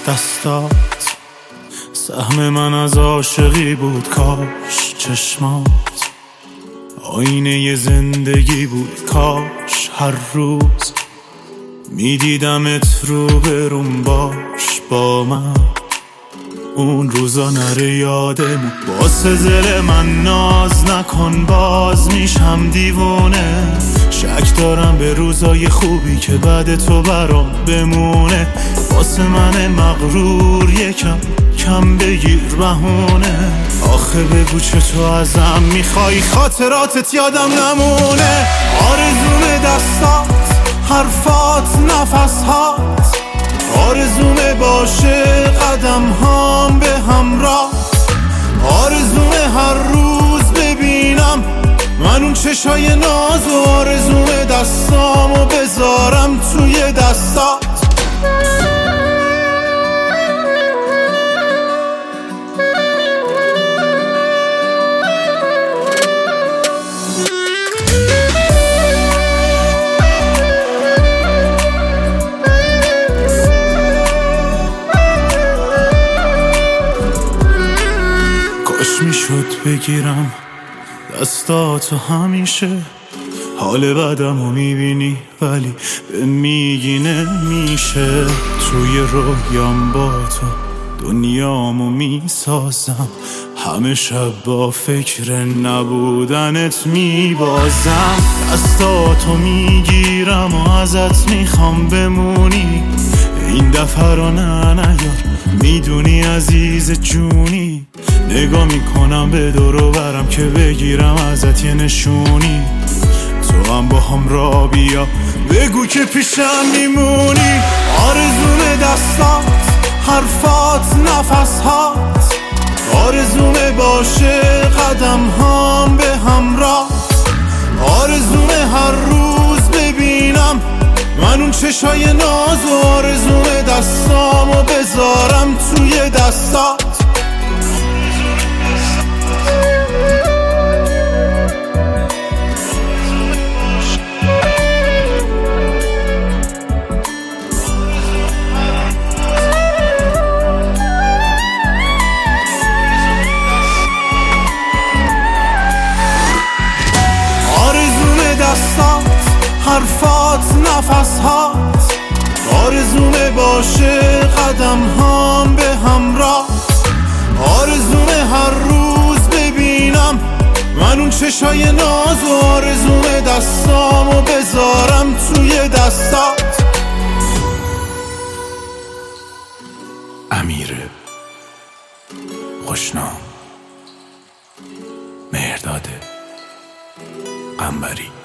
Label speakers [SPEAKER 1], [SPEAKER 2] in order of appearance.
[SPEAKER 1] دستات سهم من از عاشقی بود، کاش چشمات آینه زندگی بود، کاش هر روز میدیدمت رو بروم باش با من. اون روزا نره یادمون، واسه دل من ناز نکن، باز میشم دیوونه. شک دارم به روزای خوبی که بعد تو برام بمونه. واسه من مغرور یکم کم بگیر بهونه. آخه بگو چطور ازم میخوای خاطراتت یادم نمونه. آرزوم دستات، حرفات، نفسهات، آرزوم باشه قدم هام به همراه. آرزوم هر روز ببینم من اون چشای ناز و آرزوم دستامو بذارم توی دستات. کاش میشد بگیرم دستاتو همیشه. حال بدمو میبینی ولی به میگی نمیشه. توی رویام با تو دنیامو میسازم، همه شب با فکر نبودنت میبازم. دستاتو میگیرم و ازت میخوام بمونی. این دفعه رو نیار، میدونی عزیز جونی. نگاه میکنم به دور و برم که بگیرم ازت یه نشونی. تو هم با هم را بیا بگو که پیشم میمونی. آرزوم دستات، حرفات، نفسهات، آرزوم باشه قدم هام به همراه. آرزوم هر روز ببینم من اون چشای ناز و آرزوم دستامو بذارم توی دستات. حرفات، نفسهات، آرزوم باشه قدم هام به همراه. آرزوم هر روز ببینم من اون چشای ناز و آرزوم دستامو بذارم توی دستات. امیر خوشنام، مهرداد قنبری.